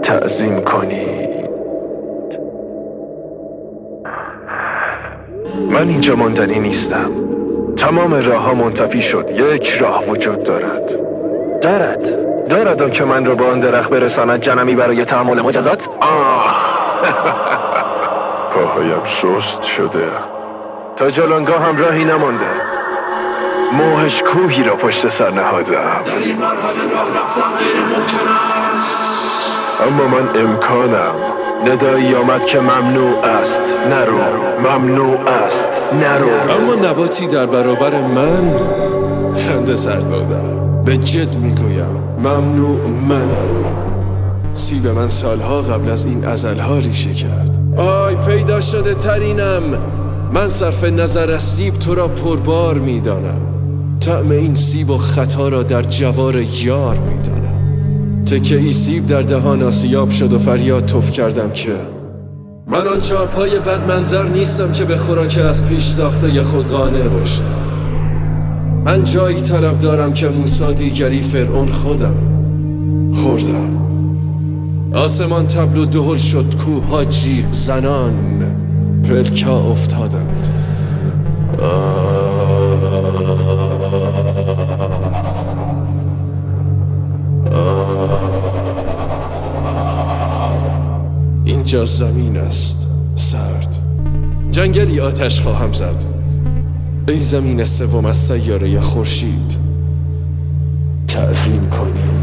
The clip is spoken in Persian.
تعظیم کنید. من اینجا ماندنی نیستم. تمام راه ها منتفی شد. یک راه وجود دارد آن که من رو به آن درخت برساند جنمی برای تحمل مجازات. پاهایم سست شده. تا جلانگاه هم راهی نمانده. موهش کوهی را پشت سر نهادم. در این مرحله راه رفتن غیر ممکن است، اما من امکانم. ندایی آمد که ممنوع است نرو. اما نباتی در برابر من خنده سر دادم. به جد میگویم ممنوع منم. سیب من سالها قبل از این ازلها ریشه کرد. آی پیدا شده ترینم. من صرف نظر از سیب تو را پربار میدانم. طعم این سیب و خطا را در جوار یار میدانم. تکه ای سیب در دهان آسیاب شد و فریاد تف کردم که من آن چارپای بد منظر نیستم که به خوراک از پیش ساخته خود قانع باشه. من جایی طلب دارم که موسی دیگری فرعون خودم. خوردم. آسمان تبل و دهل شد، کوها جیغ زنان پلکا افتادند. اینجا زمین است سرد. جنگلی آتش خواهم زد. ای زمین سوم از سیاره خورشید، تعظیم کنیم.